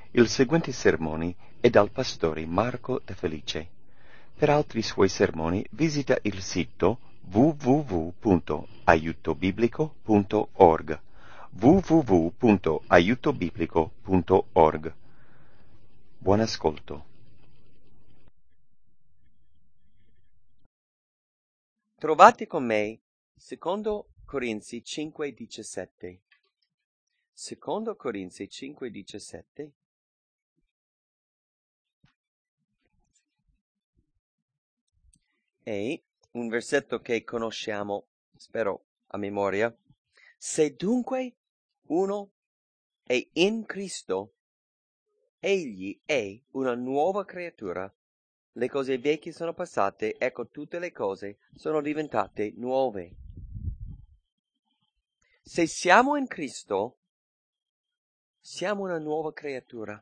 Il seguente sermone è dal pastore Marco De Felice. Per altri suoi sermoni visita il sito www.aiutobiblico.org www.aiutobiblico.org. Buon ascolto. Trovate con me secondo Corinzi 5:17. Secondo Corinzi 5:17. È un versetto che conosciamo, spero, a memoria. Se dunque uno è in Cristo, egli è una nuova creatura. Le cose vecchie sono passate, ecco tutte le cose sono diventate nuove. Se siamo in Cristo, siamo una nuova creatura.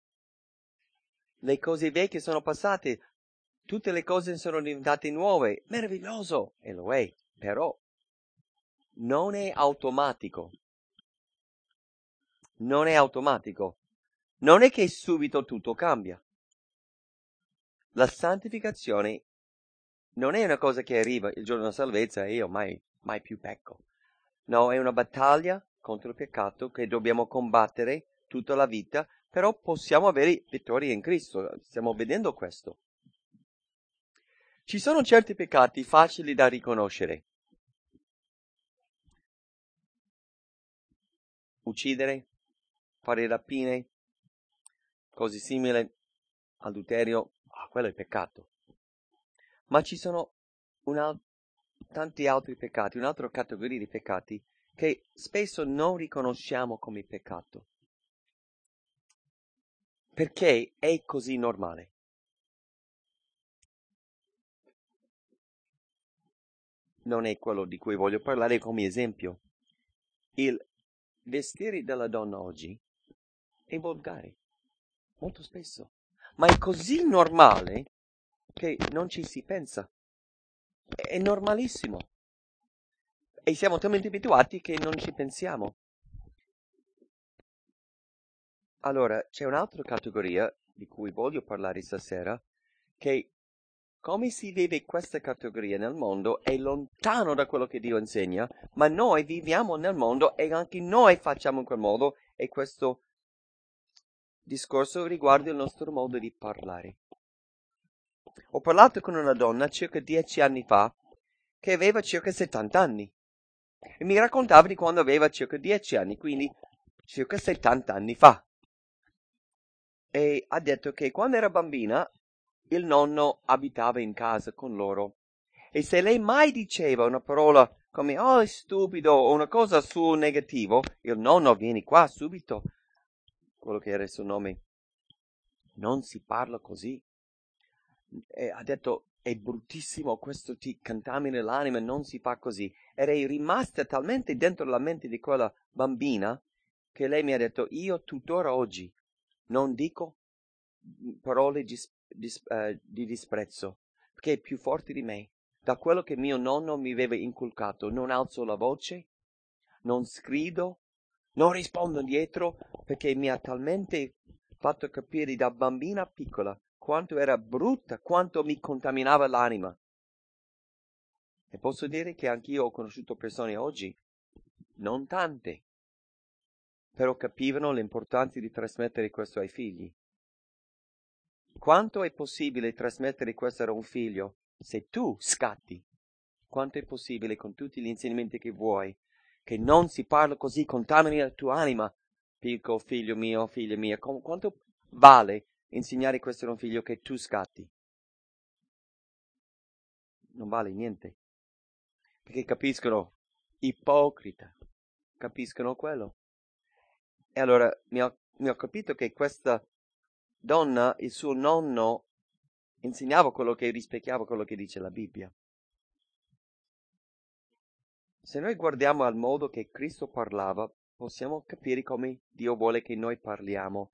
Le cose vecchie sono passate, tutte le cose sono diventate nuove. Meraviglioso! E lo è, però non è automatico. Non è automatico. Non è che subito tutto cambia. La santificazione non è una cosa che arriva il giorno della salvezza e io mai più pecco. No, è una battaglia contro il peccato che dobbiamo combattere tutta la vita, però possiamo avere vittoria in Cristo. Stiamo vedendo questo. Ci sono certi peccati facili da riconoscere. Uccidere, fare rapine, cose simili, adulterio, quello è peccato. Ma ci sono tanti altri peccati, un'altra categoria di peccati che spesso non riconosciamo come peccato. Perché è così normale. Non è quello di cui voglio parlare come esempio. Il vestire della donna oggi è volgare, molto spesso. Ma è così normale che non ci si pensa. È normalissimo. E siamo talmente abituati che non ci pensiamo. Allora, c'è un'altra categoria di cui voglio parlare stasera, che come si vive questa categoria nel mondo è lontano da quello che Dio insegna, ma noi viviamo nel mondo e anche noi facciamo in quel modo, e questo discorso riguarda il nostro modo di parlare. Ho parlato con una donna circa 10 anni fa che aveva circa 70 anni e mi raccontava di quando aveva circa 10 anni, quindi circa 70 anni fa. E ha detto che quando era bambina il nonno abitava in casa con loro e se lei mai diceva una parola come "oh, è stupido" o una cosa sul negativo, il nonno vieni qua subito, quello che era il suo nome. Non si parla così. E ha detto è bruttissimo, questo ti contamina l'anima, non si fa così. Era rimasta talmente dentro la mente di quella bambina che lei mi ha detto io tuttora oggi non dico parole di disprezzo, perché è più forte di me. Da quello che mio nonno mi aveva inculcato, non alzo la voce, non sgrido, non rispondo indietro, perché mi ha talmente fatto capire da bambina piccola quanto era brutta, quanto mi contaminava l'anima. E posso dire che anch'io ho conosciuto persone oggi, non tante, però capivano l'importanza di trasmettere questo ai figli. Quanto è possibile trasmettere questo a un figlio se tu scatti? Quanto è possibile con tutti gli insegnamenti che vuoi, che non si parla così, contamini la tua anima, piccolo figlio mio, figlia mia, quanto vale insegnare questo a un figlio che tu scatti? Non vale niente, perché capiscono, ipocrita, capiscono quello. E allora mi ho capito che questa donna, il suo nonno, insegnava quello che rispecchiava quello che dice la Bibbia. Se noi guardiamo al modo che Cristo parlava, possiamo capire come Dio vuole che noi parliamo,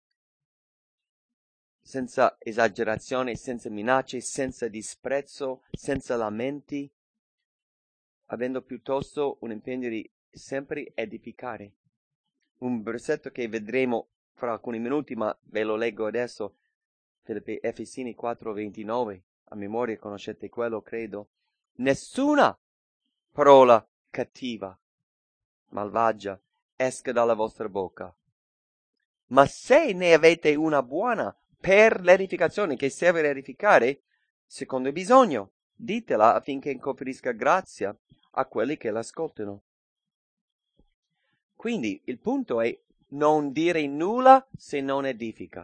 senza esagerazione, senza minacce, senza disprezzo, senza lamenti, avendo piuttosto un impegno di sempre edificare. Un versetto che vedremo fra alcuni minuti, ma ve lo leggo adesso. Efesini 4:29, a memoria conoscete quello, credo. Nessuna parola cattiva, malvagia, esca dalla vostra bocca. Ma se ne avete una buona per l'edificazione, che serve ad edificare, secondo il bisogno, ditela affinché conferisca grazia a quelli che l'ascoltano. Quindi il punto è non dire nulla se non edifica.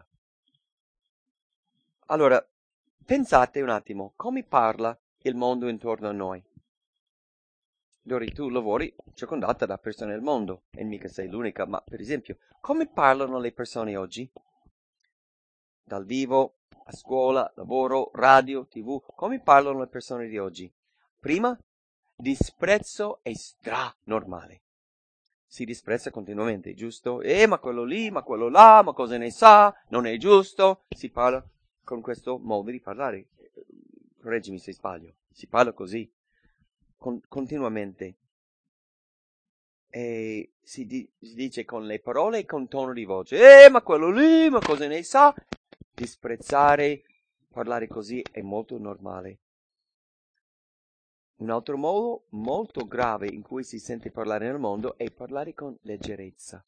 Allora, pensate un attimo, come parla il mondo intorno a noi? Dori, tu lavori circondata da persone del mondo, e mica sei l'unica, ma per esempio, come parlano le persone oggi? Dal vivo, a scuola, lavoro, radio, TV, come parlano le persone di oggi? Prima, disprezzo è stra-normale. Si disprezza continuamente, giusto? Ma quello lì, ma quello là, ma cosa ne sa? Non è giusto. Si parla con questo modo di parlare. Correggimi se sbaglio. Si parla così, continuamente. E si dice con le parole e con tono di voce. Ma quello lì, ma cosa ne sa? Disprezzare, parlare così è molto normale. Un altro modo molto grave in cui si sente parlare nel mondo è parlare con leggerezza.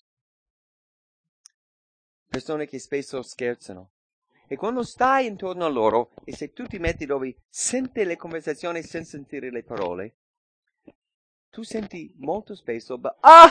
Persone che spesso scherzano. E quando stai intorno a loro, e se tu ti metti dove senti le conversazioni senza sentire le parole, tu senti molto spesso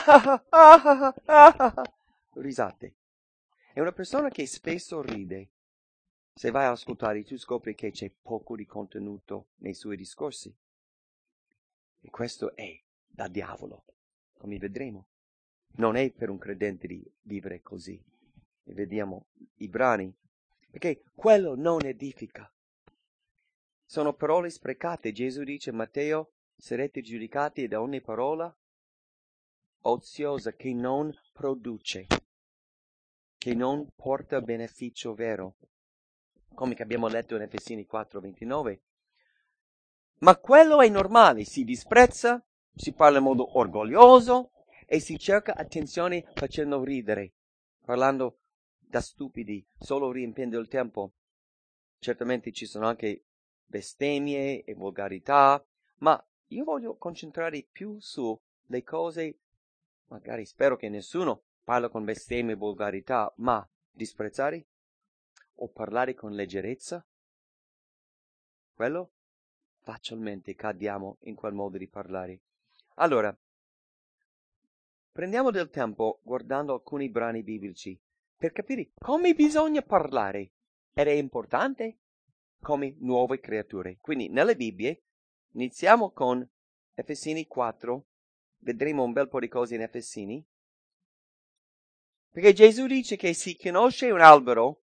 risate. È una persona che spesso ride. Se vai a ascoltare, tu scopri che c'è poco di contenuto nei suoi discorsi. E questo è da diavolo, come vedremo. Non è per un credente di vivere così. E vediamo i brani, perché quello non edifica. Sono parole sprecate. Gesù dice, Matteo, sarete giudicati da ogni parola oziosa che non produce, che non porta beneficio vero. Come che abbiamo letto in Efesini 4:29. Ma quello è normale, si disprezza, si parla in modo orgoglioso e si cerca attenzione facendo ridere, parlando da stupidi, solo riempiendo il tempo. Certamente ci sono anche bestemmie e volgarità, ma io voglio concentrare più sulle cose, magari spero che nessuno parla con bestemmie e volgarità, ma disprezzare o parlare con leggerezza, quello facilmente cadiamo in quel modo di parlare. Allora, prendiamo del tempo guardando alcuni brani biblici per capire come bisogna parlare ed è importante come nuove creature. Quindi nelle Bibbie iniziamo con Efesini 4, vedremo un bel po' di cose in Efesini, perché Gesù dice che si conosce un albero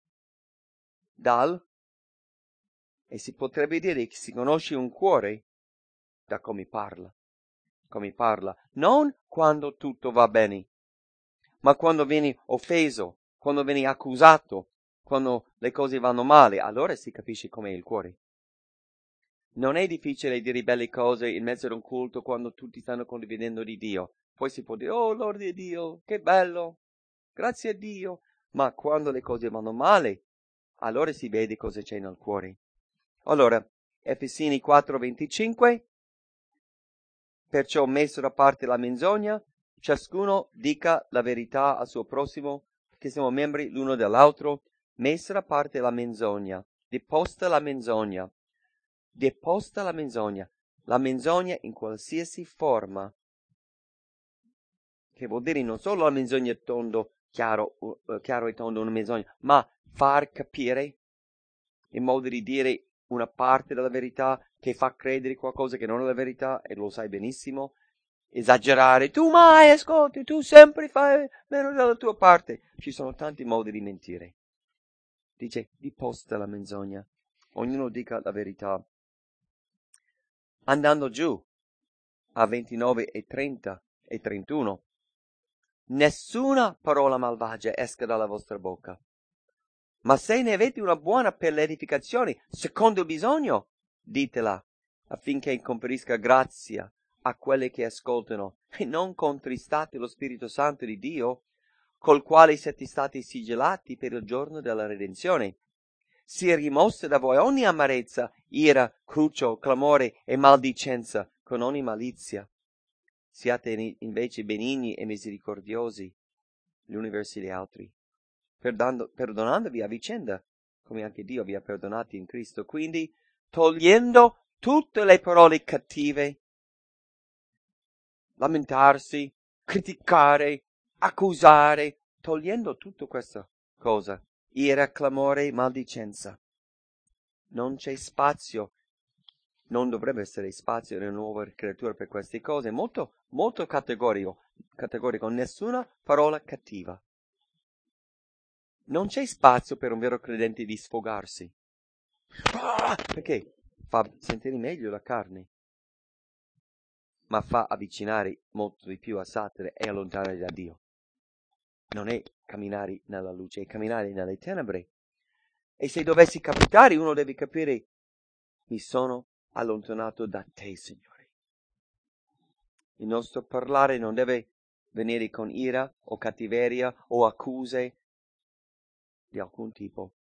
e si potrebbe dire che si conosce un cuore da come parla. Come parla, non quando tutto va bene, ma quando vieni offeso, quando vieni accusato, quando le cose vanno male, allora si capisce com'è il cuore. Non è difficile dire belle cose in mezzo ad un culto quando tutti stanno condividendo di Dio. Poi si può dire, oh Lord di Dio, che bello, grazie a Dio. Ma quando le cose vanno male, allora si vede cosa c'è nel cuore. Allora, Efesini 4:25. Perciò messo da parte la menzogna, ciascuno dica la verità al suo prossimo, che siamo membri l'uno dell'altro, messa da parte la menzogna, deposta la menzogna in qualsiasi forma, che vuol dire non solo la menzogna tondo, chiaro e tondo una menzogna, ma far capire in modo di dire una parte della verità che fa credere qualcosa che non è la verità e lo sai benissimo, esagerare, tu mai ascolti, tu sempre fai meno della tua parte. Ci sono tanti modi di mentire. Dice, deposta la menzogna, ognuno dica la verità. Andando giù a 29 e 30 e 31, nessuna parola malvagia esca dalla vostra bocca. Ma se ne avete una buona per l'edificazione, secondo il bisogno, ditela, affinché conferisca grazia a quelli che ascoltano, e non contristate lo Spirito Santo di Dio, col quale siete stati sigillati per il giorno della redenzione. Sia rimossa da voi ogni amarezza, ira, cruccio, clamore e maldicenza, con ogni malizia. Siate invece benigni e misericordiosi gli uni verso gli altri, perdonandovi a vicenda, come anche Dio vi ha perdonati in Cristo. Quindi, togliendo tutte le parole cattive, lamentarsi, criticare, accusare, togliendo tutta questa cosa, ira, clamore, maldicenza. Non c'è spazio, non dovrebbe essere spazio nella nuova creatura per queste cose, molto categorico, nessuna parola cattiva. Non c'è spazio per un vero credente di sfogarsi. Perché? Fa sentire meglio la carne, ma fa avvicinare molto di più a Satana e allontanare da Dio. Non è camminare nella luce, è camminare nelle tenebre. E se dovessi capitare, uno deve capire: mi sono allontanato da te, Signore. Il nostro parlare non deve venire con ira o cattiveria o accuse di alcun tipo.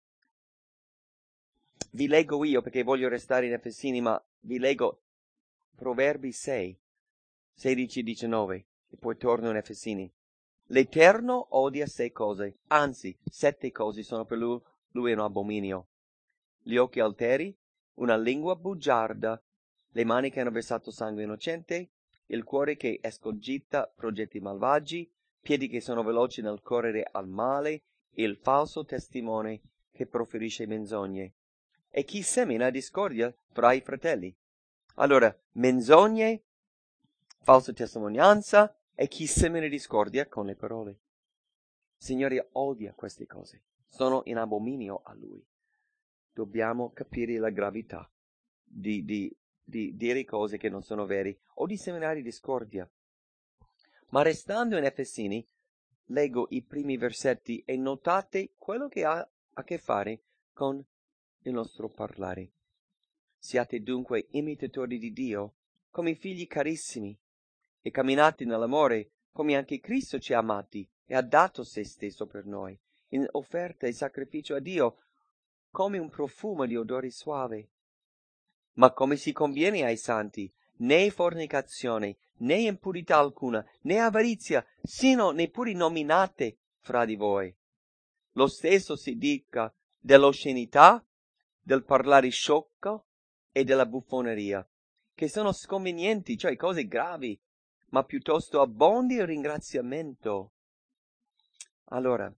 Vi leggo io, perché voglio restare in Efesini, ma vi leggo Proverbi 6, 16-19, e poi torno in Efesini. L'Eterno odia 6 cose, anzi 7 cose sono per lui un abominio: gli occhi alteri, una lingua bugiarda, le mani che hanno versato sangue innocente, il cuore che escogita progetti malvagi, piedi che sono veloci nel correre al male, il falso testimone che proferisce menzogne, e chi semina discordia fra i fratelli. Allora, menzogne, falsa testimonianza e chi semina discordia con le parole. Il Signore odia queste cose, sono in abominio a Lui. Dobbiamo capire la gravità di dire cose che non sono vere o di seminare discordia. Ma restando in Efesini, leggo i primi versetti e notate quello che ha a che fare con il nostro parlare. Siate dunque imitatori di Dio, come figli carissimi, e camminate nell'amore, come anche Cristo ci ha amati e ha dato se stesso per noi, in offerta e sacrificio a Dio, come un profumo di odore suave. Ma come si conviene ai santi, né fornicazione, né impurità alcuna, né avarizia, sino neppure nominate fra di voi. Lo stesso si dica dell'oscenità, del parlare sciocco e della buffoneria, che sono sconvenienti, cioè cose gravi, ma piuttosto abbondi il ringraziamento. Allora,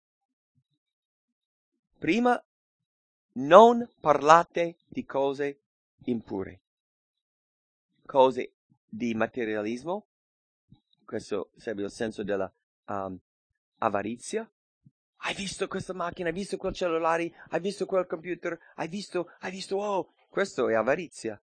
prima, non parlate di cose impure, cose di materialismo, questo sarebbe il senso della avarizia. Hai visto questa macchina, hai visto quel cellulare, hai visto quel computer, hai visto, oh, questo è avarizia.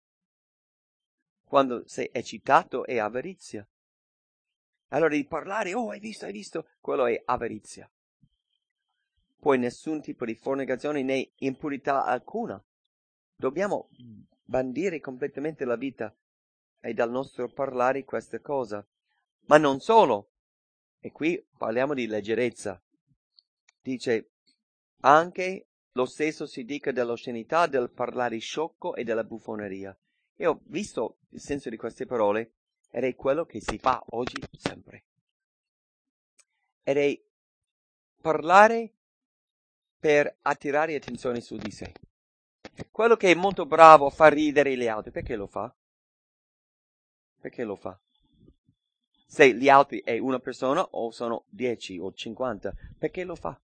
Quando sei eccitato è avarizia. Allora di parlare, oh, hai visto, quello è avarizia. Poi nessun tipo di fornicazione né impurità alcuna. Dobbiamo bandire completamente la vita e dal nostro parlare questa cosa. Ma non solo. E qui parliamo di leggerezza. Dice, anche lo stesso si dica dell'oscenità, del parlare sciocco e della buffoneria. E ho visto il senso di queste parole ed è quello che si fa oggi sempre. Ed è parlare per attirare attenzione su di sé. Quello che è molto bravo a far ridere gli altri, perché lo fa? Perché lo fa? Se gli altri è una persona o sono 10 o 50, perché lo fa?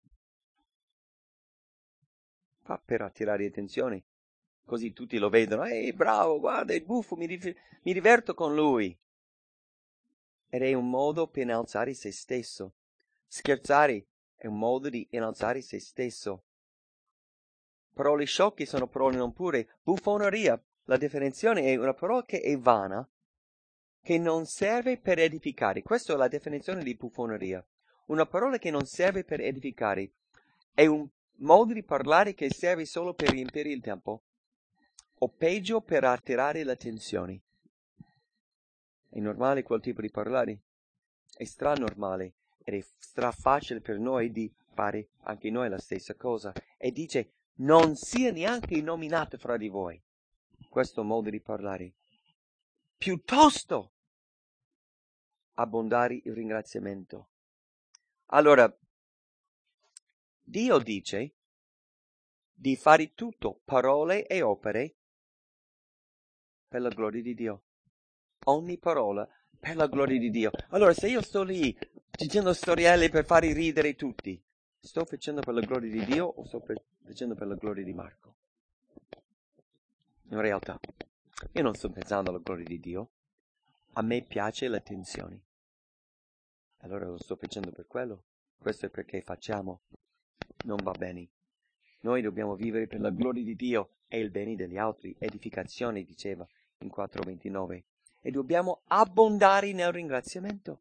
Fa per attirare attenzione, così tutti lo vedono. Ehi, bravo, guarda, è buffo, mi diverto con lui. Ed è un modo per innalzare se stesso. Scherzare è un modo di innalzare se stesso. Parole sciocche sono parole non pure. Buffoneria, la definizione è una parola che è vana, che non serve per edificare. Questa è la definizione di buffoneria. Una parola che non serve per edificare. È un modo di parlare che serve solo per riempire il tempo, o peggio per attirare l'attenzione. È normale quel tipo di parlare? È stranormale. ed è strafacile per noi di fare anche noi la stessa cosa. E dice, non sia neanche nominato fra di voi questo modo di parlare. Piuttosto abbondare il ringraziamento. Allora, Dio dice di fare tutto, parole e opere, per la gloria di Dio. Ogni parola per la gloria di Dio. Allora, se io sto lì dicendo storielle per fare ridere tutti, sto facendo per la gloria di Dio o sto facendo per la gloria di Marco? In realtà, io non sto pensando alla gloria di Dio. A me piace l'attenzione. Allora lo sto facendo per quello. Questo è perché facciamo. Non va bene. Noi dobbiamo vivere per la gloria di Dio e il bene degli altri. Edificazione, diceva in 4:29. E dobbiamo abbondare nel ringraziamento.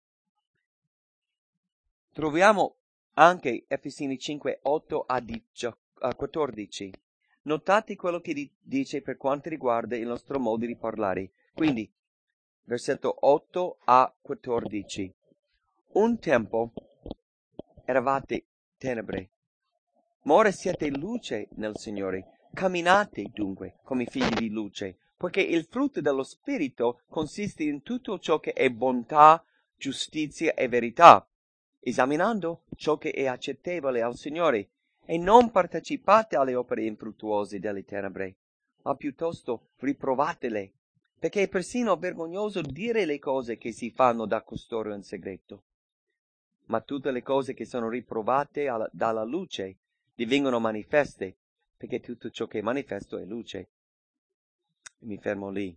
Troviamo anche Efesini 5:8 a 14. Notate quello che dice per quanto riguarda il nostro modo di parlare. Quindi, versetto 8 a 14. Un tempo eravate tenebre, ma ora siete luce nel Signore. Camminate dunque come figli di luce, poiché il frutto dello Spirito consiste in tutto ciò che è bontà, giustizia e verità, esaminando ciò che è accettevole al Signore, e non partecipate alle opere infruttuose delle tenebre, ma piuttosto riprovatele, perché è persino vergognoso dire le cose che si fanno da costoro in segreto. Ma tutte le cose che sono riprovate dalla luce divengono manifeste, perché tutto ciò che è manifesto è luce. Mi fermo lì.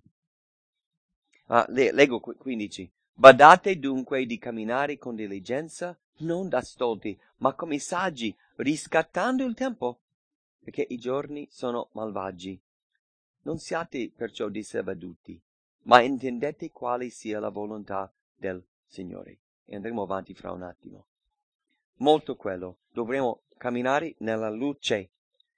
Leggo 15. Badate dunque di camminare con diligenza, non da stolti, ma come saggi, riscattando il tempo, perché i giorni sono malvagi. Non siate perciò diservaduti, ma intendete quale sia la volontà del Signore. E andremo avanti fra un attimo. Molto quello. Dovremo camminare nella luce.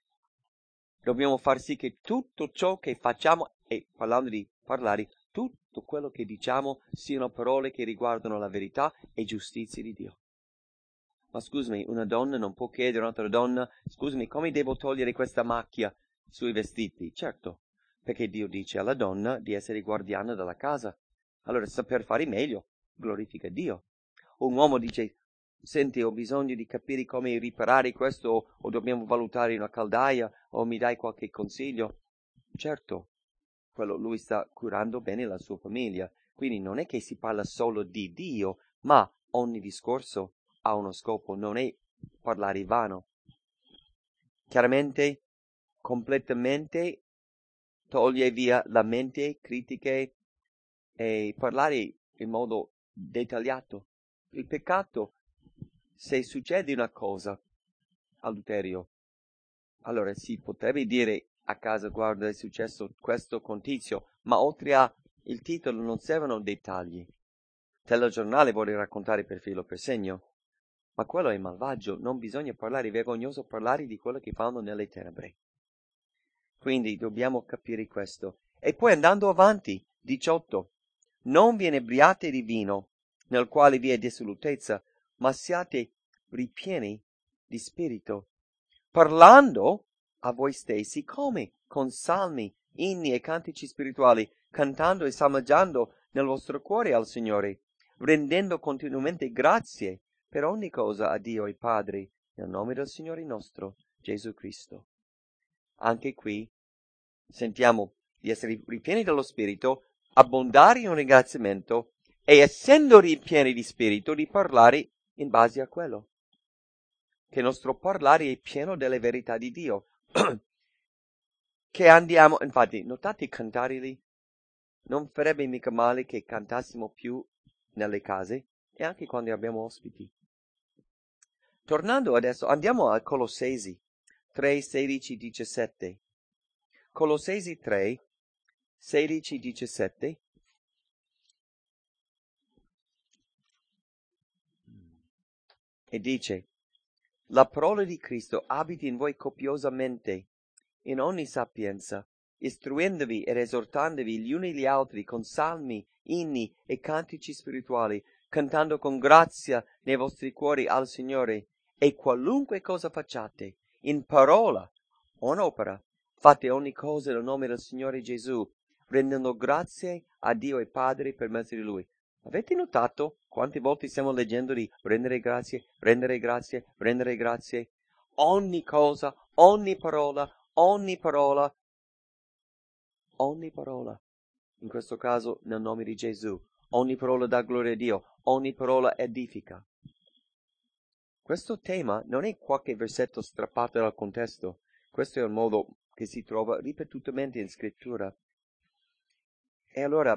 Dobbiamo far sì che tutto ciò che facciamo, e parlando di parlare, tutto quello che diciamo siano parole che riguardano la verità e giustizia di Dio. Ma scusami, una donna non può chiedere a un'altra donna, scusami, come devo togliere questa macchia sui vestiti? Certo, perché Dio dice alla donna di essere guardiana della casa. Allora, saper fare meglio glorifica Dio. Un uomo dice, senti, ho bisogno di capire come riparare questo, o dobbiamo valutare una caldaia, o mi dai qualche consiglio? Certo, quello lui sta curando bene la sua famiglia. Quindi non è che si parla solo di Dio, ma ogni discorso ha uno scopo, non è parlare vano. Chiaramente, completamente toglie via la mente, critiche e parlare in modo dettagliato. Il peccato, se succede una cosa, adulterio, allora si potrebbe dire a casa, guarda, è successo questo con Tizio, ma oltre a il titolo non servono dettagli. Telegiornale vuole raccontare per filo per segno, ma quello è malvagio, non bisogna parlare, è vergognoso parlare di quello che fanno nelle tenebre. Quindi dobbiamo capire questo. E poi andando avanti, 18. Non vi inebriate di vino, nel quale vi è dissolutezza, ma siate ripieni di spirito, parlando a voi stessi come con salmi, inni e cantici spirituali, cantando e salmeggiando nel vostro cuore al Signore, rendendo continuamente grazie per ogni cosa a Dio e Padre, nel nome del Signore nostro, Gesù Cristo. Anche qui sentiamo di essere ripieni dello Spirito, abbondare in un ringraziamento e essendo ripieni di Spirito di parlare in base a quello. Che il nostro parlare è pieno delle verità di Dio. Che andiamo, infatti, notate i cantari lì? Non farebbe mica male che cantassimo più nelle case e anche quando abbiamo ospiti. Tornando adesso, andiamo a Colossesi 3, 16, 17. Colossesi 3, 16, 17. E dice, la parola di Cristo abiti in voi copiosamente, in ogni sapienza, istruendovi ed esortandovi gli uni gli altri con salmi, inni e cantici spirituali, cantando con grazia nei vostri cuori al Signore, e qualunque cosa facciate, in parola o in opera, fate ogni cosa nel nome del Signore Gesù, rendendo grazie a Dio e Padre per mezzo di Lui. Avete notato quante volte stiamo leggendo di rendere grazie, rendere grazie, rendere grazie? Ogni cosa, ogni parola, ogni parola, ogni parola. In questo caso nel nome di Gesù. Ogni parola dà gloria a Dio, ogni parola edifica. Questo tema non è qualche versetto strappato dal contesto, questo è un modo che si trova ripetutamente in scrittura. E allora,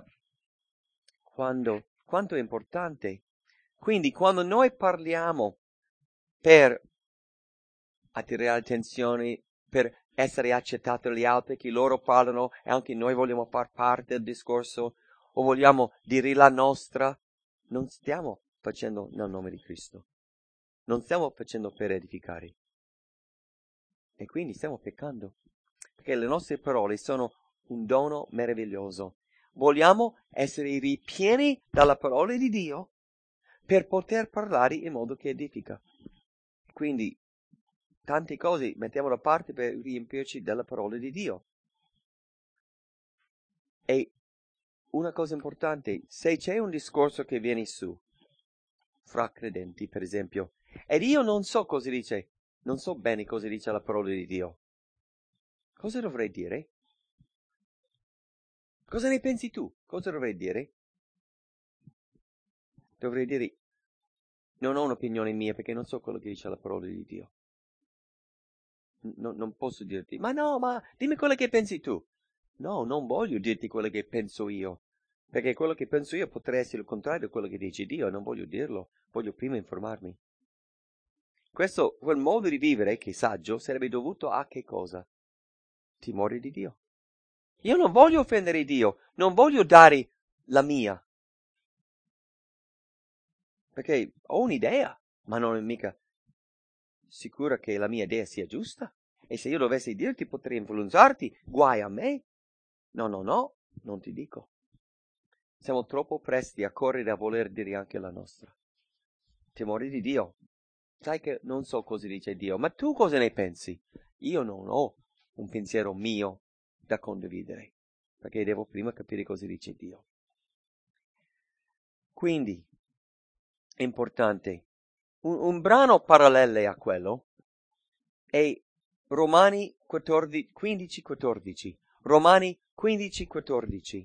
quanto è importante? Quindi, quando noi parliamo per attirare attenzione, per essere accettati dagli altri, che loro parlano e anche noi vogliamo far parte del discorso, o vogliamo dire la nostra, non stiamo facendo nel nome di Cristo. Non stiamo facendo per edificare. E quindi stiamo peccando. Perché le nostre parole sono un dono meraviglioso. Vogliamo essere ripieni dalla parola di Dio per poter parlare in modo che edifica. Quindi tante cose mettiamo da parte per riempirci della parola di Dio. E una cosa importante, se c'è un discorso che viene su, fra credenti per esempio, ed io non so cosa dice, non so bene cosa dice la parola di Dio, cosa dovrei dire? Cosa ne pensi tu? Cosa dovrei dire? Dovrei dire, non ho un'opinione mia perché non so quello che dice la parola di Dio. Non posso dirti, ma dimmi quello che pensi tu. No, non voglio dirti quello che penso io, perché quello che penso io potrebbe essere il contrario di quello che dice Dio, e non voglio dirlo, voglio prima informarmi. Quel modo di vivere che è saggio sarebbe dovuto a che cosa? Timore di Dio. Io non voglio offendere Dio, non voglio dare la mia, perché ho un'idea, ma non è mica sicura che la mia idea sia giusta. E se io dovessi dirti potrei influenzarti, guai a me. No, non ti dico. Siamo troppo presti a correre a voler dire anche la nostra. Timore di Dio. Sai che non so cosa dice Dio, ma tu cosa ne pensi? Io non ho un pensiero mio da condividere, perché devo prima capire cosa dice Dio. Quindi, è importante. Un brano parallelo a quello è Romani 15-14. Romani 15-14.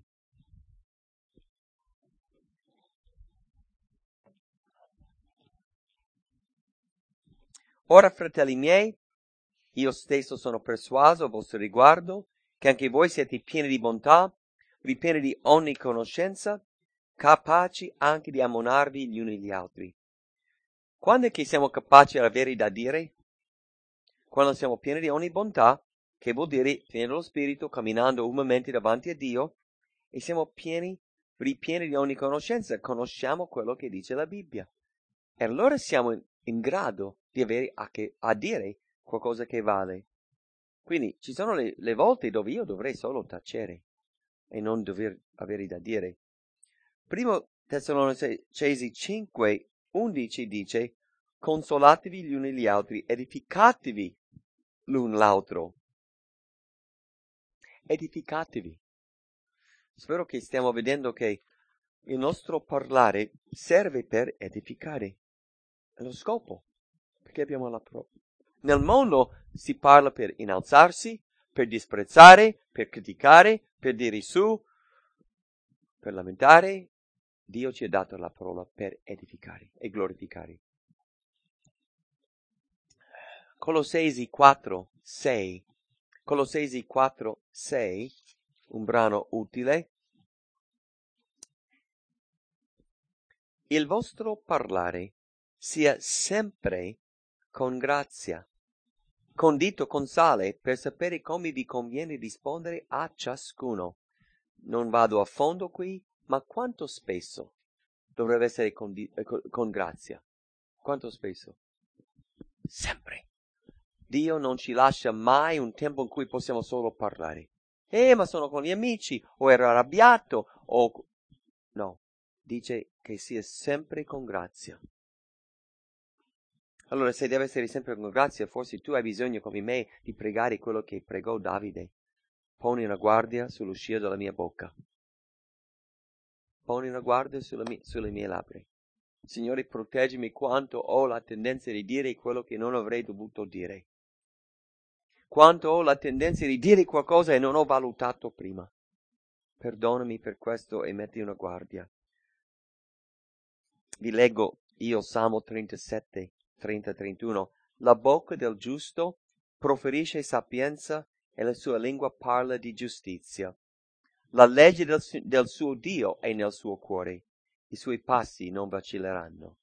Ora, fratelli miei, io stesso sono persuaso a vostro riguardo che anche voi siete pieni di bontà, ripieni di ogni conoscenza, capaci anche di ammonarvi gli uni gli altri. Quando è che siamo capaci di avere da dire? Quando siamo pieni di ogni bontà, che vuol dire pieni dello Spirito, camminando umilmente davanti a Dio, e siamo ripieni di ogni conoscenza, conosciamo quello che dice la Bibbia. E allora siamo in grado di avere a dire qualcosa che vale. Quindi ci sono le volte dove io dovrei solo tacere e non dover avere da dire. Primo Tessalonicesi 5:11 dice: consolatevi gli uni gli altri, edificatevi l'un l'altro. Edificatevi. Spero che stiamo vedendo che il nostro parlare serve per edificare. È lo scopo, perché abbiamo la prova. Nel mondo si parla per innalzarsi, per disprezzare, per criticare, per dire su, per lamentare. Dio ci ha dato la parola per edificare e glorificare. Colossesi 4:6. Colossesi 4:6, un brano utile. Il vostro parlare sia sempre con grazia, condito con sale, per sapere come vi conviene rispondere a ciascuno. Non vado a fondo qui, ma quanto spesso dovrebbe essere con grazia? Quanto spesso? Sempre. Dio non ci lascia mai un tempo in cui possiamo solo parlare. Ma sono con gli amici, o ero arrabbiato, o... No, dice che sia sempre con grazia. Allora, se deve essere sempre con grazia, forse tu hai bisogno, come me, di pregare quello che pregò Davide. Poni una guardia sull'uscita della mia bocca. Poni una guardia sulle mie labbra. Signore, proteggimi quanto ho la tendenza di dire quello che non avrei dovuto dire. Quanto ho la tendenza di dire qualcosa e non ho valutato prima. Perdonami per questo e metti una guardia. Vi leggo io Salmo 37, 30-31. La bocca del giusto proferisce sapienza e la sua lingua parla di giustizia. La legge del suo Dio è nel suo cuore. I suoi passi non vacilleranno.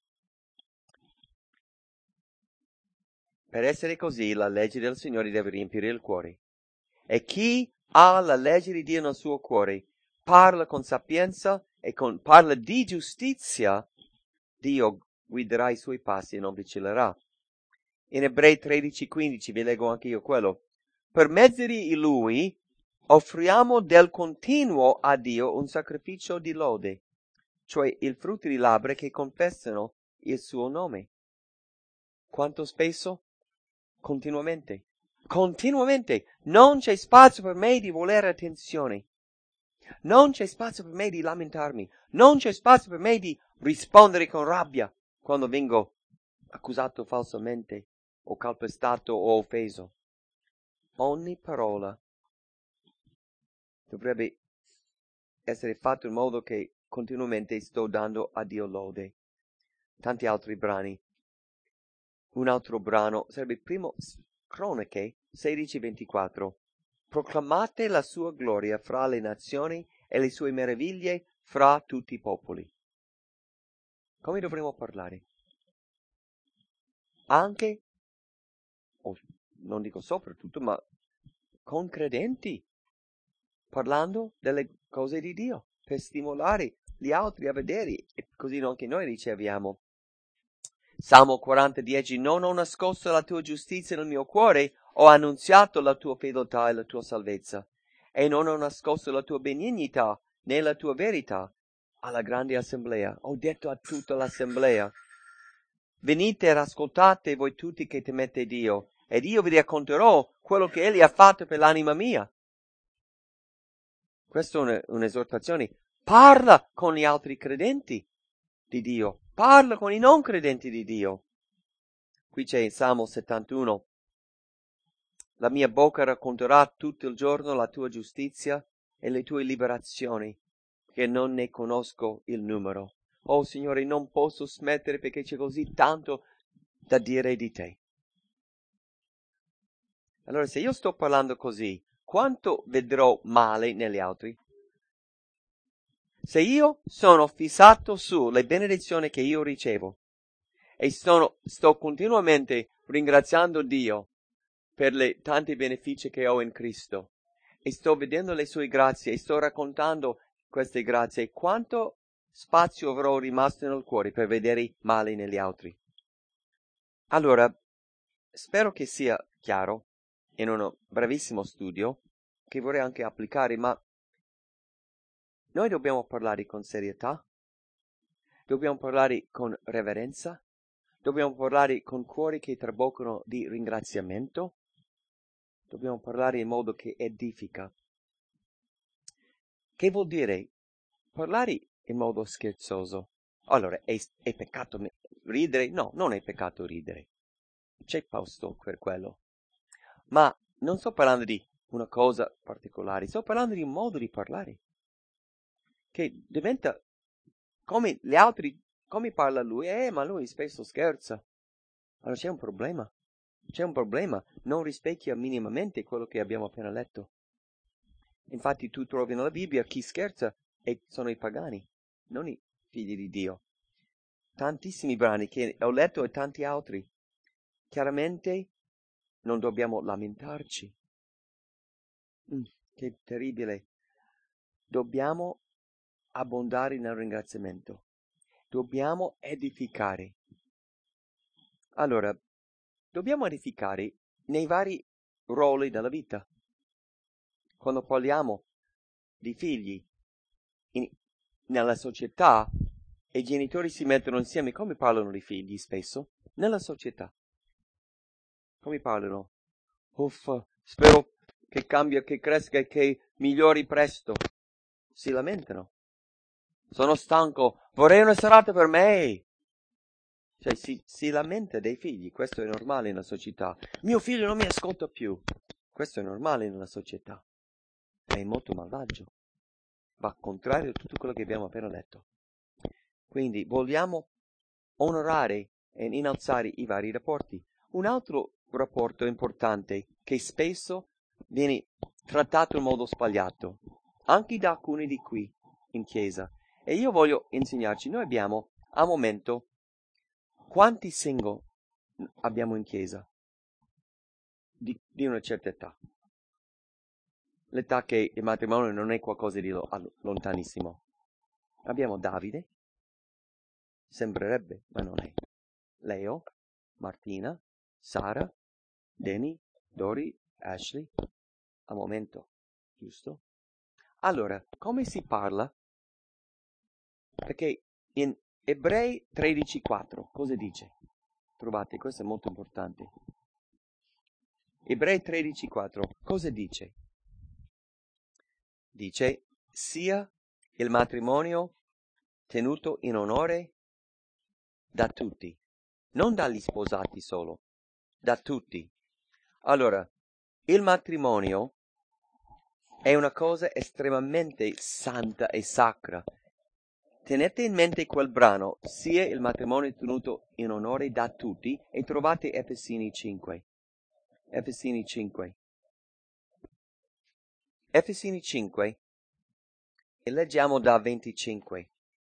Per essere così, la legge del Signore deve riempire il cuore. E chi ha la legge di Dio nel suo cuore, parla con sapienza e parla di giustizia, Dio guiderà i suoi passi e non vacillerà. In Ebrei 13:15 vi leggo anche io quello. Per mezzo di Lui offriamo del continuo a Dio un sacrificio di lode, cioè il frutto di labbra che confessano il suo nome. Quanto spesso? Continuamente. Continuamente. Non c'è spazio per me di volere attenzione. Non c'è spazio per me di lamentarmi. Non c'è spazio per me di rispondere con rabbia quando vengo accusato falsamente o calpestato o offeso. Ogni parola dovrebbe essere fatta in modo che continuamente sto dando a Dio lode. Tanti altri brani. Un altro brano sarebbe il primo Cronache 16:24. Proclamate la sua gloria fra le nazioni e le sue meraviglie fra tutti i popoli. Come dovremmo parlare? Anche, o non dico soprattutto, ma con credenti, parlando delle cose di Dio, per stimolare gli altri a vedere, e così anche noi riceviamo. Salmo 40:10. Non ho nascosto la tua giustizia nel mio cuore, ho annunziato la tua fedeltà e la tua salvezza, e non ho nascosto la tua benignità né la tua verità alla grande assemblea. Ho detto a tutta l'assemblea: venite ed ascoltate voi tutti che temete Dio, ed io vi racconterò quello che Egli ha fatto per l'anima mia. Questa è un'esortazione. Parla con gli altri credenti di Dio. Parla con i non credenti di Dio. Qui c'è il Salmo 71. La mia bocca racconterà tutto il giorno la tua giustizia e le tue liberazioni, che non ne conosco il numero. Oh Signore, non posso smettere perché c'è così tanto da dire di te. Allora, se io sto parlando così, quanto vedrò male negli altri? Se io sono fissato sulle benedizioni che io ricevo e sto continuamente ringraziando Dio per le tanti benefici che ho in Cristo e sto vedendo le sue grazie e sto raccontando queste grazie, quanto spazio avrò rimasto nel cuore per vedere male negli altri? Allora, spero che sia chiaro in un brevissimo studio che vorrei anche applicare, ma noi dobbiamo parlare con serietà, dobbiamo parlare con reverenza, dobbiamo parlare con cuori che traboccano di ringraziamento, dobbiamo parlare in modo che edifica. Che vuol dire parlare in modo scherzoso? Allora, è peccato ridere? No, non è peccato ridere. C'è posto per quello. Ma non sto parlando di una cosa particolare, sto parlando di un modo di parlare che diventa come gli altri, come parla lui, ma lui spesso scherza. Allora c'è un problema. C'è un problema, non rispecchia minimamente quello che abbiamo appena letto. Infatti tu trovi nella Bibbia chi scherza e sono i pagani, non i figli di Dio. Tantissimi brani che ho letto e tanti altri. Chiaramente non dobbiamo lamentarci. Che terribile. Dobbiamo abbondare nel ringraziamento. Dobbiamo edificare. Allora, dobbiamo edificare nei vari ruoli della vita. Quando parliamo di figli nella società, e i genitori si mettono insieme, come parlano i figli spesso? Nella società. Come parlano? Uffa, spero che cambia, che cresca e che migliori presto. Si lamentano. Sono stanco, vorrei una serata per me. Cioè si lamenta dei figli, questo è normale nella società. Mio figlio non mi ascolta più. Questo è normale nella società. È molto malvagio. Va contrario a tutto quello che abbiamo appena detto. Quindi vogliamo onorare e innalzare i vari rapporti. Un altro rapporto importante che spesso viene trattato in modo sbagliato, anche da alcuni di qui in chiesa. E io voglio insegnarci, noi abbiamo al momento quanti single abbiamo in chiesa? Di una certa età. L'età che il matrimonio non è qualcosa di lontanissimo. Abbiamo Davide, sembrerebbe, ma non è. Leo, Martina, Sara, Danny, Dori, Ashley, al momento, giusto? Allora, come si parla? Perché in Ebrei 13:4, cosa dice? Trovate, questo è molto importante. Ebrei 13:4, cosa dice? Dice, sia il matrimonio tenuto in onore da tutti, non dagli sposati solo, da tutti. Allora, il matrimonio è una cosa estremamente santa e sacra. Tenete in mente quel brano, sia il matrimonio tenuto in onore da tutti, e trovate Efesini 5. Efesini 5. Efesini 5, e leggiamo da 25.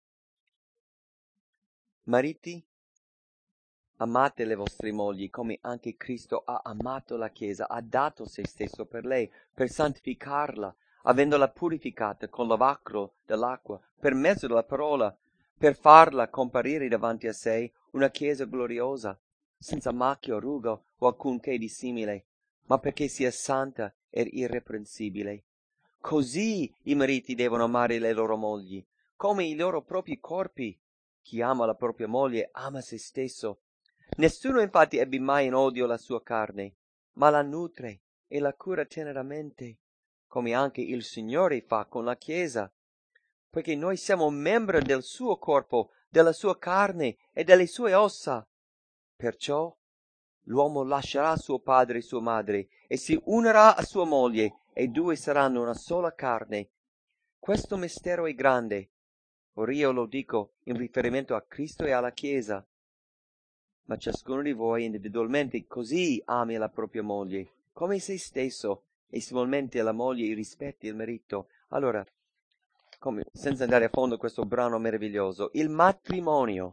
Mariti, amate le vostre mogli come anche Cristo ha amato la Chiesa, ha dato se stesso per lei, per santificarla, avendola purificata con lavacro dell'acqua, per mezzo della parola, per farla comparire davanti a sé una Chiesa gloriosa, senza macchia o ruga o alcunché di simile, ma perché sia santa ed irreprensibile. Così i mariti devono amare le loro mogli, come i loro propri corpi. Chi ama la propria moglie ama se stesso. Nessuno infatti ebbe mai in odio la sua carne, ma la nutre e la cura teneramente, come anche il Signore fa con la Chiesa, poiché noi siamo membri del suo corpo, della sua carne e delle sue ossa. Perciò l'uomo lascerà suo padre e sua madre e si unirà a sua moglie, e due saranno una sola carne. Questo mistero è grande. Ora io lo dico in riferimento a Cristo e alla Chiesa. Ma ciascuno di voi individualmente così ami la propria moglie, come se stesso, e similmente la moglie rispetti il marito. Allora, senza andare a fondo questo brano meraviglioso, il matrimonio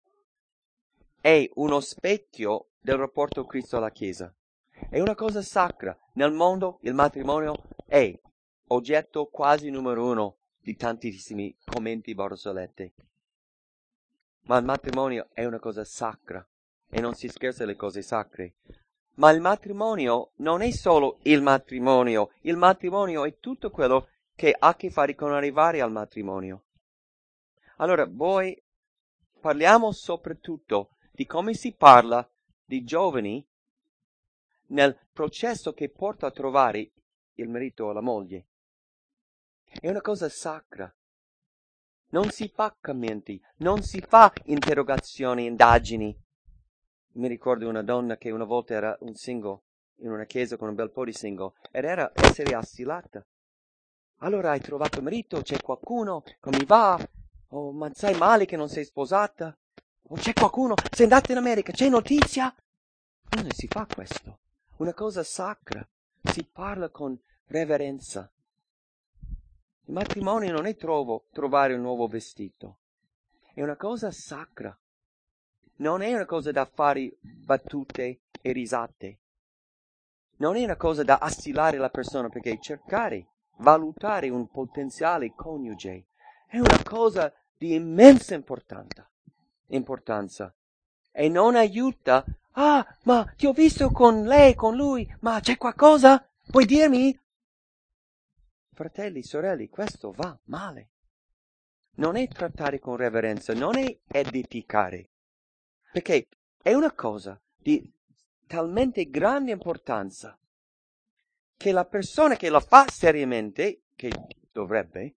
è uno specchio del rapporto Cristo alla Chiesa. È una cosa sacra. Nel mondo il matrimonio è oggetto quasi numero uno di tantissimi commenti borsolette. Ma il matrimonio è una cosa sacra e non si scherza alle cose sacre. Ma il matrimonio non è solo il matrimonio è tutto quello che ha a che fare con arrivare al matrimonio. Allora, voi parliamo soprattutto di come si parla di giovani nel processo che porta a trovare il marito o la moglie. È una cosa sacra. Non si fa commenti, non si fa interrogazioni, indagini. Mi ricordo una donna che una volta era un single in una chiesa con un bel po' di single ed era essere assilata. Allora hai trovato marito? C'è qualcuno? Come va? Oh, ma sai male che non sei sposata? Oh, c'è qualcuno? Sei andata in America? C'è notizia? Non si fa questo. Una cosa sacra. Si parla con reverenza. Il matrimonio non è trovare un nuovo vestito. È una cosa sacra. Non è una cosa da fare battute e risate. Non è una cosa da assilare la persona, perché cercare, valutare un potenziale coniuge è una cosa di immensa importanza. E non aiuta. Ah, ma ti ho visto con lei, con lui, ma c'è qualcosa? Puoi dirmi? Fratelli, sorelle, questo va male. non è trattare con reverenza, non è edificare, perché è una cosa di talmente grande importanza che la persona che la fa seriamente, che dovrebbe,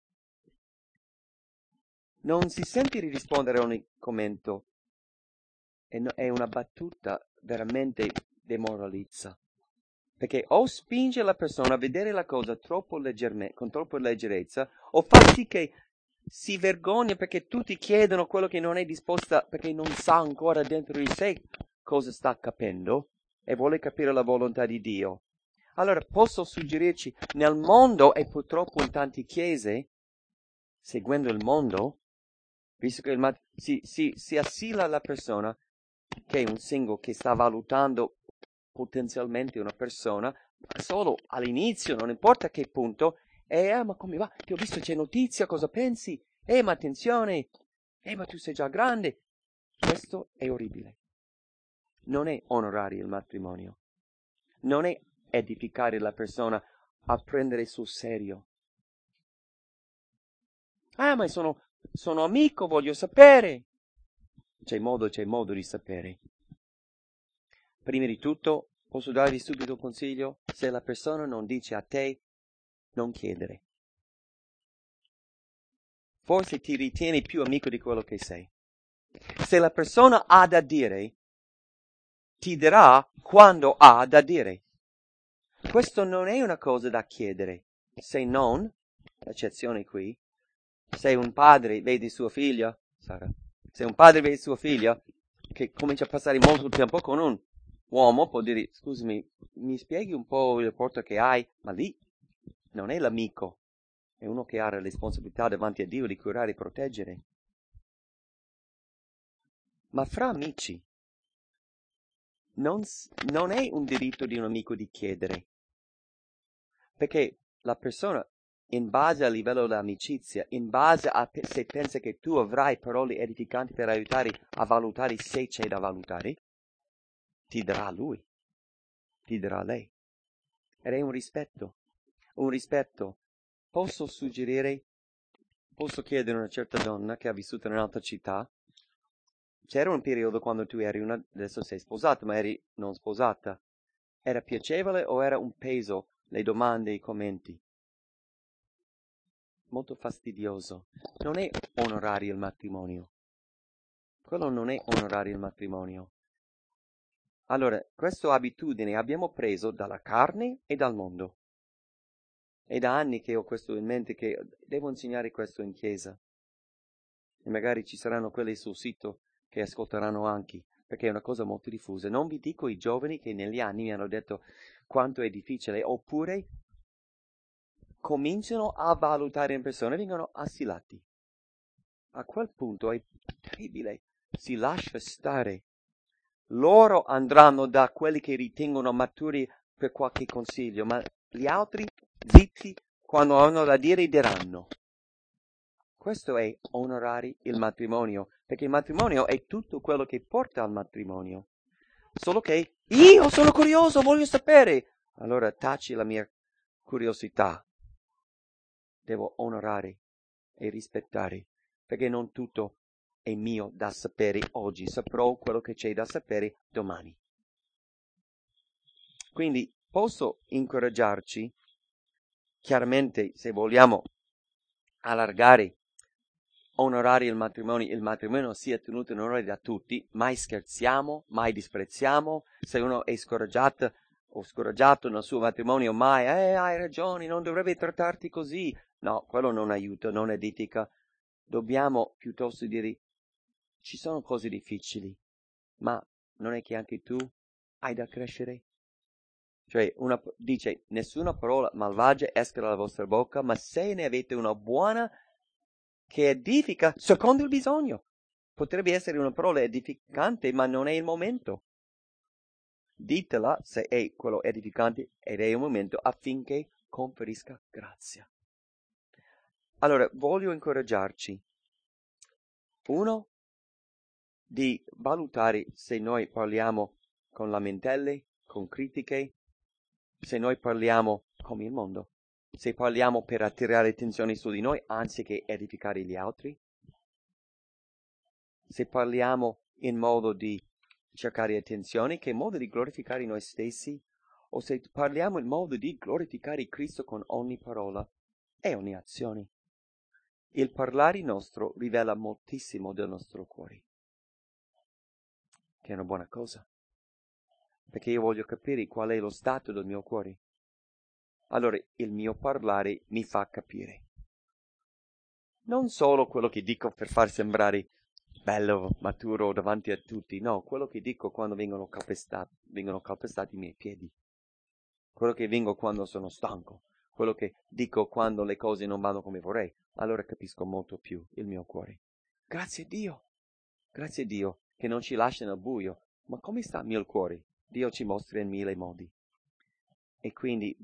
non si sente di rispondere a ogni commento. È una battuta veramente demoralizza, perché o spinge la persona a vedere la cosa troppo con troppa leggerezza, o fa sì che si vergogna perché tutti chiedono quello che non è disposta, perché non sa ancora dentro di sé cosa sta capendo e vuole capire la volontà di Dio. Allora posso suggerirci, nel mondo e purtroppo in tante chiese, seguendo il mondo, visto che si assila la persona, che è un single che sta valutando potenzialmente una persona, solo all'inizio, non importa a che punto, ma come va? Ti ho visto, c'è notizia, cosa pensi? Ma attenzione, ma tu sei già grande. Questo è orribile. Non è onorare il matrimonio. Non è edificare la persona a prendere sul serio. Ma sono amico, voglio sapere. C'è modo di sapere. Prima di tutto, posso darvi subito un consiglio? Se la persona non dice a te, non chiedere. Forse ti ritieni più amico di quello che sei. Se la persona ha da dire, ti dirà quando ha da dire. Questo non è una cosa da chiedere, se non, eccezione qui, se un padre vede sua figlia, Sara, se un padre vede sua figlia che comincia a passare molto tempo con un uomo, può dire, scusami, mi spieghi un po' il rapporto che hai? Ma lì non è l'amico, è uno che ha la responsabilità davanti a Dio di curare e proteggere. Ma fra amici non è un diritto di un amico di chiedere, perché la persona, in base al livello dell'amicizia, in base a se pensa che tu avrai parole edificanti per aiutare a valutare se c'è da valutare, ti darà lui, ti darà lei. Ed è un rispetto. Posso chiedere a una certa donna che ha vissuto in un'altra città, c'era un periodo quando tu eri adesso sei sposata, ma eri non sposata, era piacevole o era un peso le domande e i commenti? Molto fastidioso. Non è onorare il matrimonio. Quello non è onorare il matrimonio. Allora, questa abitudine abbiamo preso dalla carne e dal mondo. È da anni che ho questo in mente, che devo insegnare questo in chiesa. E magari ci saranno quelli sul sito che ascolteranno anche, perché è una cosa molto diffusa. Non vi dico i giovani che negli anni mi hanno detto quanto è difficile, oppure cominciano a valutare in persona e vengono assilati. A quel punto è terribile, si lascia stare. Loro andranno da quelli che ritengono maturi per qualche consiglio, ma gli altri, zitti, quando hanno da dire, diranno. Questo è onorare il matrimonio, perché il matrimonio è tutto quello che porta al matrimonio. Solo che io sono curioso, voglio sapere. Allora taci la mia curiosità. Devo onorare e rispettare, perché non tutto è mio da sapere oggi, saprò quello che c'è da sapere domani. Quindi posso incoraggiarci, chiaramente, se vogliamo allargare, onorare il matrimonio sia tenuto in onore da tutti, mai scherziamo, mai disprezziamo. Se uno è scoraggiato o scoraggiato nel suo matrimonio, mai, hai ragione, non dovrebbe trattarti così. No, quello non aiuta, non edifica. Dobbiamo piuttosto dire, ci sono cose difficili, ma non è che anche tu hai da crescere? Cioè, dice, nessuna parola malvagia esca dalla vostra bocca, ma se ne avete una buona che edifica secondo il bisogno. Potrebbe essere una parola edificante, ma non è il momento. Ditela se è quello edificante ed è il momento affinché conferisca grazia. Allora, voglio incoraggiarci. Uno, di valutare se noi parliamo con lamentele, con critiche, se noi parliamo come il mondo, se parliamo per attirare attenzione su di noi anziché edificare gli altri. se parliamo in modo di cercare attenzione, che è modo di glorificare noi stessi, o se parliamo in modo di glorificare Cristo con ogni parola e ogni azione. Il parlare nostro rivela moltissimo del nostro cuore, che è una buona cosa, perché io voglio capire qual è lo stato del mio cuore. Allora il mio parlare mi fa capire. Non solo quello che dico per far sembrare bello, maturo davanti a tutti, no, quello che dico quando vengono calpestati i miei piedi, quello che dico quando sono stanco, quello che dico quando le cose non vanno come vorrei, allora capisco molto più il mio cuore. Grazie a Dio che non ci lascia nel buio, ma come sta il mio cuore? Dio ci mostra in mille modi. E quindi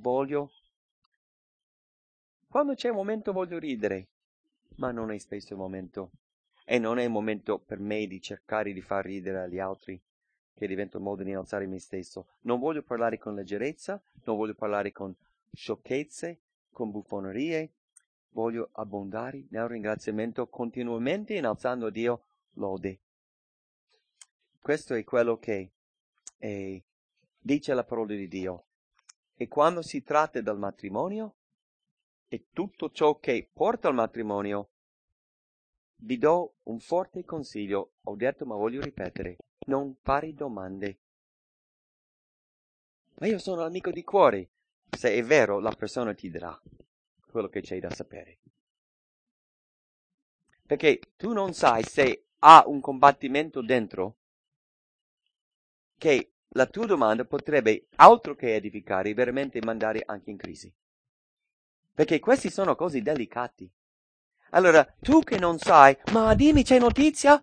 quando c'è un momento voglio ridere, ma non è spesso il momento. E non è il momento per me di cercare di far ridere agli altri, che diventa un modo di innalzare me stesso. Non voglio parlare con leggerezza, non voglio parlare con sciocchezze, con buffonerie. Voglio abbondare nel ringraziamento continuamente innalzando a Dio lode. Questo è quello che dice la parola di Dio. E quando si tratta del matrimonio e tutto ciò che porta al matrimonio, vi do un forte consiglio, ho detto ma voglio ripetere, non fare domande. Ma io sono amico di cuore. Se è vero, la persona ti dirà quello che c'è da sapere. Perché tu non sai se ha un combattimento dentro che la tua domanda potrebbe, altro che edificare, veramente mandare anche in crisi. Perché questi sono cose delicate. Allora, tu che non sai, ma dimmi, c'è notizia?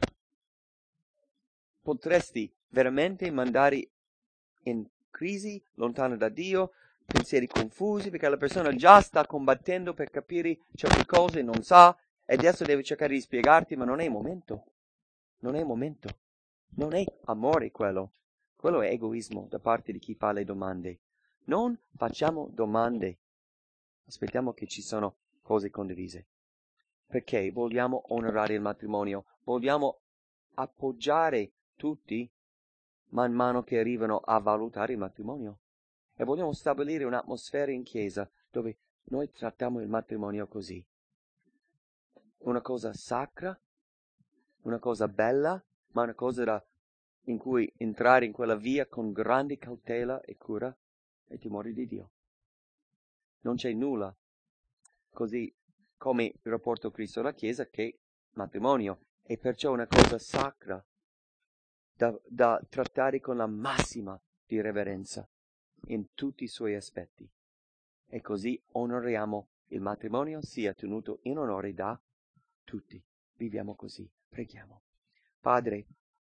Potresti veramente mandare in crisi, lontano da Dio, pensieri confusi, perché la persona già sta combattendo per capire certe cose, non sa, e adesso deve cercare di spiegarti, ma non è il momento. Non è il momento. Non è amore quello. Quello è egoismo da parte di chi fa le domande. Non facciamo domande. Aspettiamo che ci sono cose condivise. Perché vogliamo onorare il matrimonio, vogliamo appoggiare tutti man mano che arrivano a valutare il matrimonio. E vogliamo stabilire un'atmosfera in chiesa dove noi trattiamo il matrimonio così. Una cosa sacra, una cosa bella, ma una cosa in cui entrare in quella via con grande cautela e cura e timore di Dio. Non c'è nulla così come il rapporto Cristo alla Chiesa che matrimonio, e perciò una cosa sacra da trattare con la massima di reverenza in tutti i suoi aspetti. E così onoriamo il matrimonio, sia tenuto in onore da tutti. Viviamo così, preghiamo. Padre,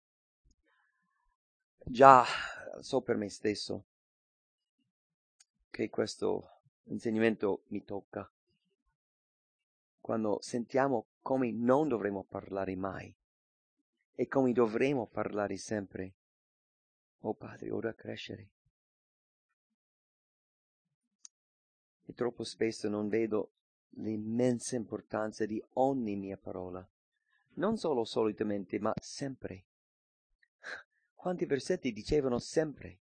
già so per me stesso che questo insegnamento mi tocca. Quando sentiamo come non dovremo parlare mai e come dovremo parlare sempre. Oh Padre, ora crescere. E troppo spesso non vedo l'immensa importanza di ogni mia parola. Non solo solitamente, ma sempre. Quanti versetti dicevano sempre?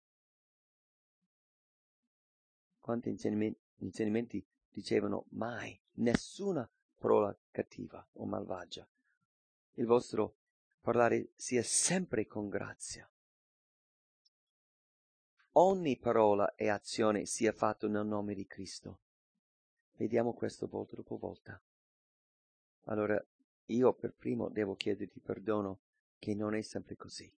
Quanti insegnamenti dicevano mai? Nessuna parola cattiva o malvagia. Il vostro parlare sia sempre con grazia. Ogni parola e azione sia fatto nel nome di Cristo. Vediamo questo volta dopo volta. Allora, io per primo devo chiederti perdono che non è sempre così.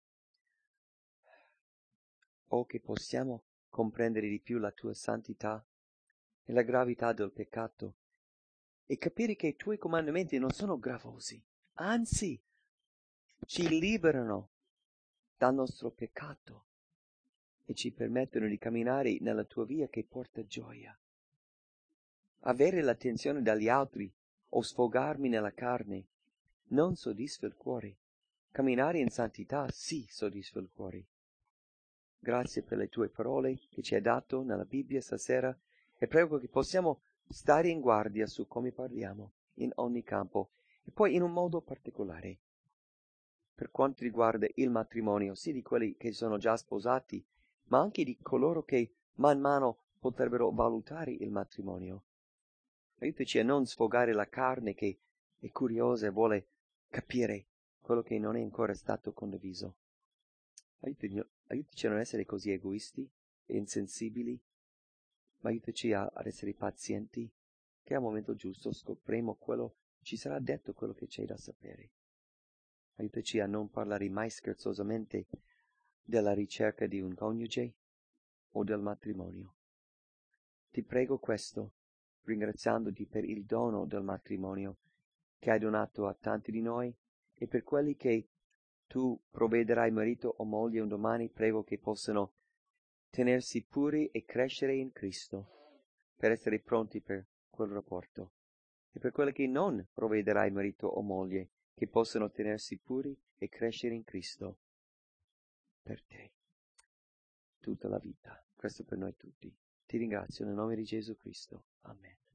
O che possiamo comprendere di più la tua santità e la gravità del peccato e capire che i tuoi comandamenti non sono gravosi, anzi, ci liberano dal nostro peccato e ci permettono di camminare nella tua via che porta gioia. Avere l'attenzione dagli altri o sfogarmi nella carne non soddisfa il cuore. Camminare in santità sì soddisfa il cuore. Grazie per le tue parole che ci hai dato nella Bibbia stasera e prego che possiamo stare in guardia su come parliamo in ogni campo E poi in un modo particolare, per quanto riguarda il matrimonio, sia di quelli che sono già sposati, ma anche di coloro che man mano potrebbero valutare il matrimonio. Aiutaci a non sfogare la carne che è curiosa e vuole capire quello che non è ancora stato condiviso. Aiutaci a non essere così egoisti e insensibili, ma aiutaci ad essere pazienti, che al momento giusto scopriremo quello, ci sarà detto quello che c'è da sapere. Aiutaci a non parlare mai scherzosamente della ricerca di un coniuge o del matrimonio. Ti prego questo, ringraziandoti per il dono del matrimonio che hai donato a tanti di noi, e per quelli che tu provvederai marito o moglie un domani, prego che possano tenersi puri e crescere in Cristo, per essere pronti per quel rapporto. E per quelli che non provvederai marito o moglie, che possano tenersi puri e crescere in Cristo, per te, tutta la vita. Questo per noi tutti. Ti ringrazio nel nome di Gesù Cristo. Amen.